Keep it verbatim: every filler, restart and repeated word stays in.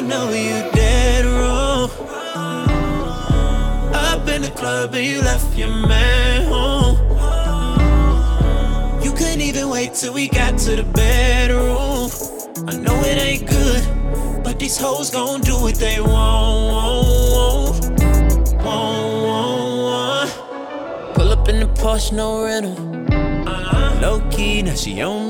you know you dead wrong. Up in the club and you left your man home. You couldn't even wait till we got to the bedroom. I know it ain't good, but these hoes gon' do what they want. Want, want. Pull up in the Porsche, no rental. Uh-huh. Low key, now she on